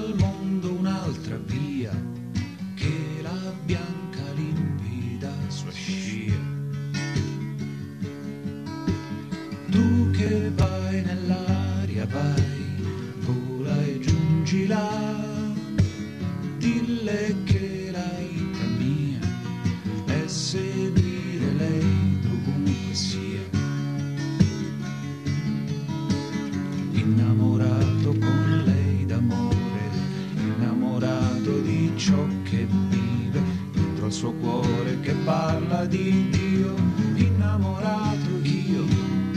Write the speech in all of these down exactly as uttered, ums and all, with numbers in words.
al mondo un'altra via che la bianca limpida sua scia. Tu che vai nell'aria, vai, vola e giungi là, dille che la vita mia è seguire lei dovunque sia. Innamorato con lei d'amore, innamorato di ciò che vive dentro al suo cuore che parla di Dio. Innamorato io,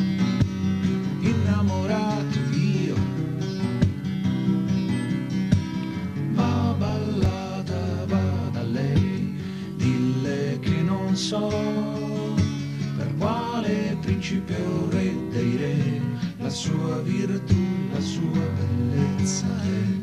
innamorato io. Va ballata, va da lei, dille che non so per quale principe o re dei re la sua virtù, la sua bellezza è.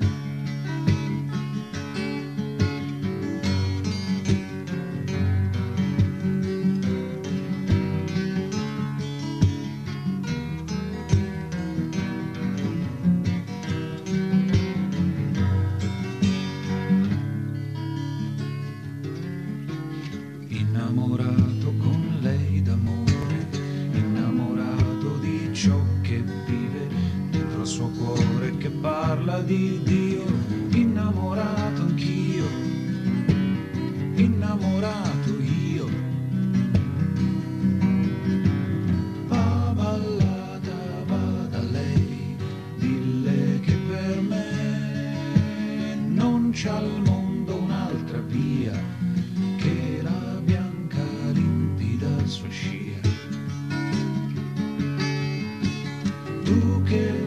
Innamorato con lei d'amore, innamorato di ciò che vive dentro il suo cuore che parla di Dio. Innamorato anch'io, innamorato io. Va ballata, va da lei, dille che per me non c'è al mondo un'altra via che la bianca limpida sua scia. Tu che